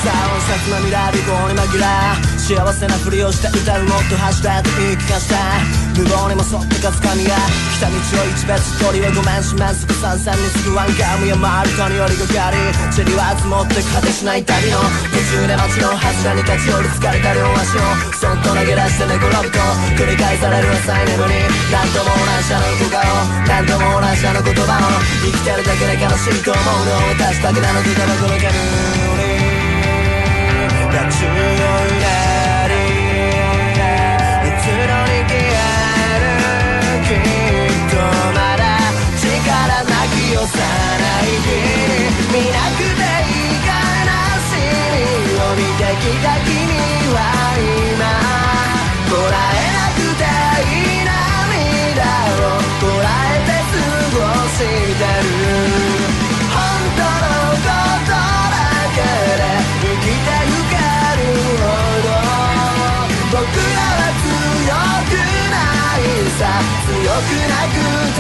音節涙尾行に紛ら幸せなふりをして歌うもっと走れと言い聞かせた無謀にも沿ってかつかみが来た道を一別鳥はごめんしますぐさんさんにすぐワンガムや回るかによりがかり塵は積もって果てしない旅の途中で街の柱に立ち寄り疲れた両足をそっと投げ出して寝転ぶと繰り返される浅い眠り何とも同じあの小顔何とも同じあの言葉を生きてるだけで悲しいと思うの私だけなのとタバコの煙が強いなりいつのに消えるきっとまだ力なき幼い日に見なくていい悲しみを見てきた君は今こらえなくていい涙をこらえて過ごしてる本当のことだけで生きてゆけるほど僕らは強くないさ強くなく